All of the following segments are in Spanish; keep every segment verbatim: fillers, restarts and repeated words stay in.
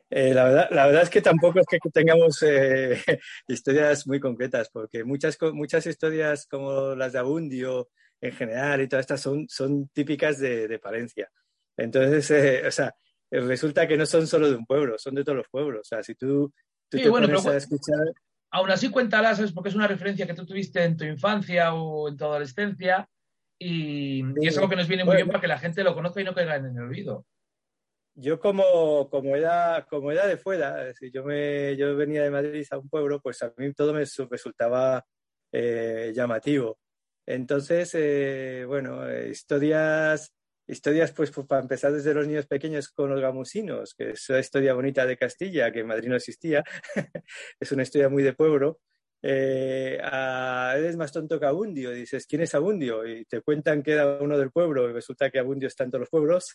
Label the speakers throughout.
Speaker 1: Eh, la verdad, la verdad es que tampoco es que tengamos eh, historias muy concretas, porque muchas, co- muchas historias como las de Abundio en general y todas estas son, son típicas de, de Palencia. Entonces, eh, o sea, eh, resulta que no son solo de un pueblo, son de todos los pueblos. O sea, si tú, tú
Speaker 2: Sí,
Speaker 1: te
Speaker 2: bueno, pero
Speaker 1: pones a
Speaker 2: cu-
Speaker 1: escuchar,
Speaker 2: aún así cuéntalas, ¿sabes? Porque es una referencia que tú tuviste en tu infancia o en tu adolescencia y, y es algo
Speaker 1: sí,
Speaker 2: que nos viene muy bien
Speaker 1: bueno,
Speaker 2: para que la gente lo conozca y no caiga en el olvido.
Speaker 1: yo como, como era, como era de fuera, es decir, yo, me, yo venía de Madrid a un pueblo, pues a mí todo me su- resultaba eh, llamativo. Entonces, eh, bueno, eh, historias, historias pues, pues, para empezar desde los niños pequeños con los gamusinos, que es una historia bonita de Castilla, que en Madrid no existía, es una historia muy de pueblo. Eh, a, eres más tonto que Abundio, dices, ¿quién es Abundio? Y te cuentan que era uno del pueblo y resulta que Abundio está en todos los pueblos.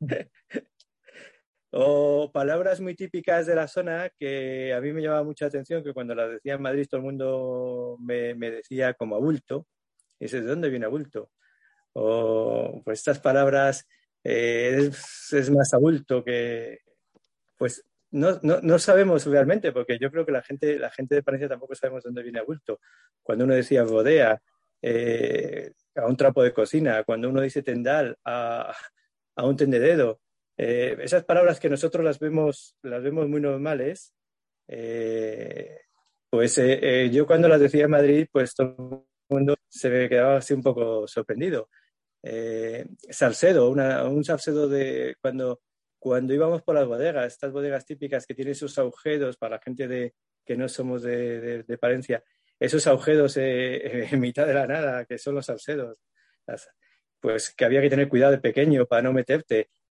Speaker 1: O palabras muy típicas de la zona que a mí me llamaba mucha atención, que cuando las decía en Madrid todo el mundo me, me decía como abulto. Y dices, ¿de dónde viene abulto? O pues estas palabras eh, es, es, más abulto que, pues no, no, no, sabemos realmente, porque yo creo que la gente, la gente de Palencia tampoco sabemos de dónde viene abulto. Cuando uno decía bodea, eh, a un trapo de cocina, cuando uno dice tendal, a, a un tendedero, eh, esas palabras que nosotros las vemos, las vemos muy normales, eh, pues eh, eh, yo cuando las decía en Madrid, pues todo el mundo se me quedaba así un poco sorprendido. Eh, Salcedo, una, un salcedo de cuando, cuando íbamos por las bodegas, estas bodegas típicas que tienen sus agujeros para la gente de, que no somos de, de, de Palencia, esos agujeros eh, en mitad de la nada, que son los salcedos, las, pues que había que tener cuidado de pequeño para no meterte.